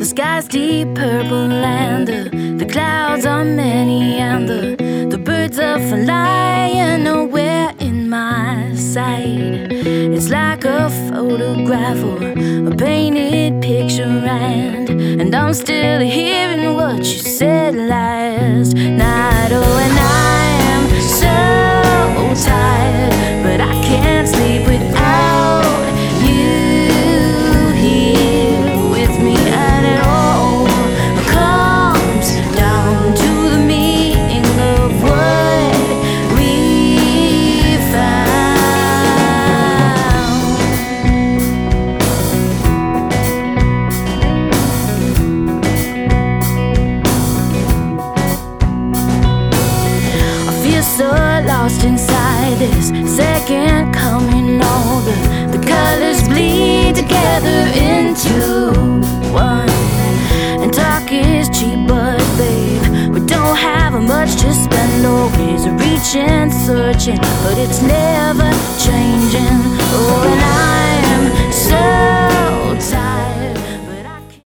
sky's deep purple and the clouds are many, and the birds are flying nowhere in my sight. It's like a photograph or a painted picture, and I'm still hearing what you said last night. Oh, and I am so tired, but I can't sleep without you here with me. And it all comes down to the meaning of what we found. I feel so lost inside this second coming. All the colors bleed together into one, and talk is cheap, but babe, we don't have much to spend. Always reaching, searching, but it's never changing. Oh, and